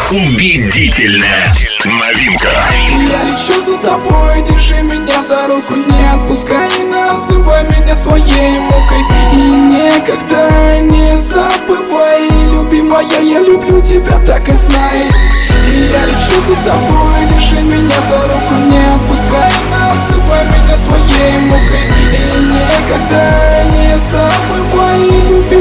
Убедительная новинка. Я лечу за тобой, держи меня за руку, не отпускай, не называй меня своей мукой. И никогда не забывай, любимая, я люблю тебя, так и знай. И я лечу за тобой, держи меня за руку, не отпускай, не называй меня своей мукой. И никогда не забывай, любимая.